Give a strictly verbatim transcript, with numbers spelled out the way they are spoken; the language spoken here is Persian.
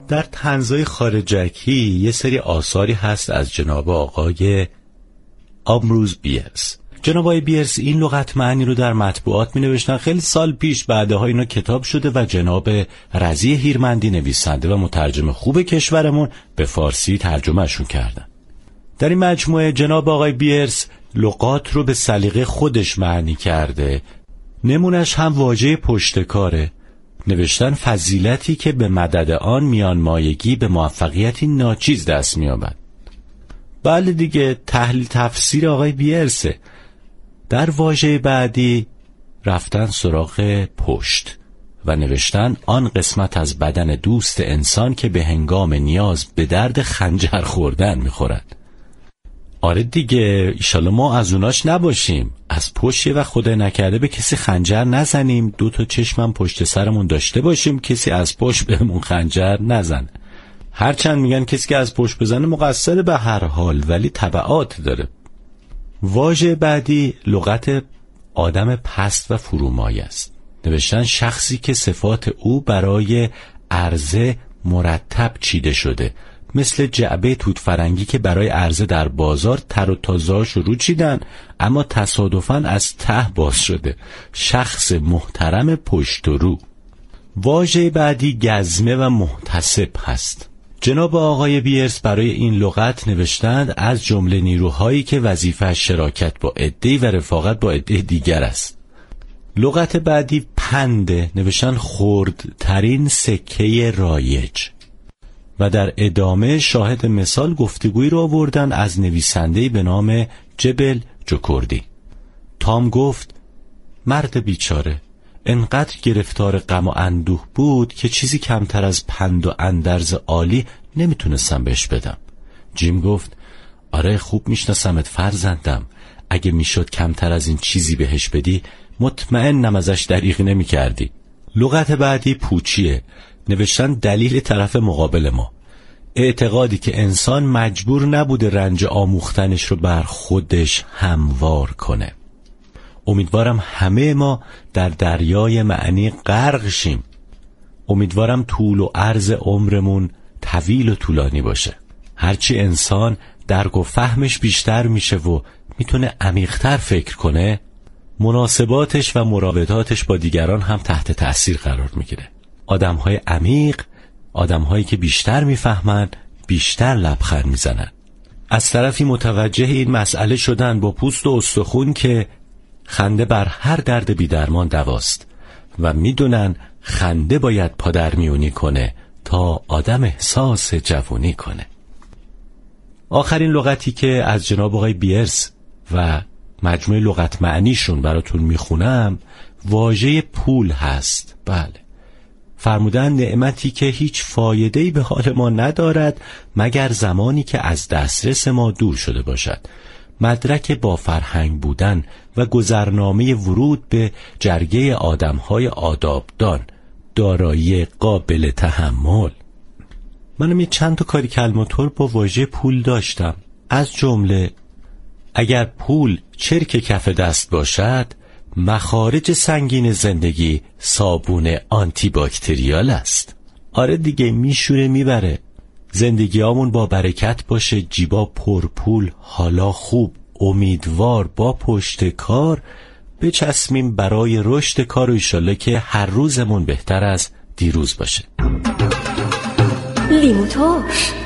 در طنزهای خارجکی یه سری آثاری هست از جناب آقای آمبروز بیرس. جناب آقای بیرس این لغت معنی رو در مطبوعات می نوشتن. خیلی سال پیش بعدها اینا کتاب شده و جناب رضی هیرمندی نویسنده و مترجم خوب کشورمون به فارسی ترجمهشون کردن. در این مجموعه جناب آقای بیرس لغات رو به سلیقه خودش معنی کرده. نمونش هم واژه پشتکاره. نوشتن فضیلتی که به مدد آن میان مایگی به موفقیتی ناچیز دست می‌یابد. بله دیگه، تحلیل تفسیر آقای بیرسه. در واژه بعدی رفتن سراغ پشت و نوشتن آن قسمت از بدن دوست انسان که به هنگام نیاز به درد خنجر خوردن میخورد. آره دیگه، ایشالا ما از اوناش نباشیم. از پشت و خدا نکرده به کسی خنجر نزنیم. دو تا چشمم پشت سرمون داشته باشیم کسی از پشت بهمون خنجر نزنه. هرچند میگن کسی که از پشت بزنه مقصر به هر حال، ولی تبعات داره. واژه بعدی لغت آدم پست و فرومایه است. نوشتن شخصی که صفات او برای عرضه مرتب چیده شده، مثل جعبه توت فرنگی که برای عرضه در بازار تر و تازه‌اش رو چیدن اما تصادفاً از ته باز شده. شخص محترم پشت و رو. واژه بعدی گزمه و محتسب هست. جناب آقای بیرس برای این لغت نوشتند از جمله نیروهایی که وظیفه شراکت با عده‌ای و رفاقت با عده دیگر است. لغت بعدی پنده. نوشتن خردترین سکه رایج. و در ادامه شاهد مثال گفتگویی را آوردن از نویسنده‌ای به نام جبل جوکوردی. تام گفت مرد بیچاره انقدر گرفتار غم و اندوه بود که چیزی کمتر از پند و اندرز عالی نمیتونستم بهش بدم. جیم گفت آره خوب میشناسمت فرزندم، اگه میشد کمتر از این چیزی بهش بدی مطمئنم ازش دریغ نمی کردی. لغت بعدی پوچیه. نوشتن دلیل طرف مقابل ما، اعتقادی که انسان مجبور نبوده رنج آموختنش رو بر خودش هموار کنه. امیدوارم همه ما در دریای معنی غرق شیم. امیدوارم طول و عرض عمرمون طویل و طولانی باشه. هرچی انسان درک و فهمش بیشتر میشه و میتونه عمیق‌تر فکر کنه، مناسباتش و مراوداتش با دیگران هم تحت تأثیر قرار میگیره. آدم‌های عمیق، آدم‌هایی که بیشتر میفهمن، بیشتر لبخند میزنن. از طرفی متوجه این مسئله شدن با پوست و استخون که خنده بر هر درد بی درمان دواست و میدونن خنده باید پادرمیونی کنه تا آدم احساس جوونی کنه. آخرین لغتی که از جناب آقای بیرس و مجموعه لغت معنیشون براتون میخونم واژه پول هست. بله، فرمودن نعمتی که هیچ فایده‌ای به حال ما ندارد مگر زمانی که از دسترس ما دور شده باشد. مدرک با فرهنگ بودن و گذرنامه ورود به جرگه آدم‌های آدابدان، دارایی قابل تحمل. منم یه چند تا کاری کلماتور با واژه پول داشتم، از جمله اگر پول چرک کف دست باشد مخارج سنگین زندگی صابون آنتی باکتریال است. آره دیگه، میشوره میبره. زندگیامون با برکت باشه، جیبا پر پول، حالا خوب، امیدوار، با پشت کار بچسمیم برای رشد کار و ایشالله که هر روزمون بهتر از دیروز باشه. لیمو ترش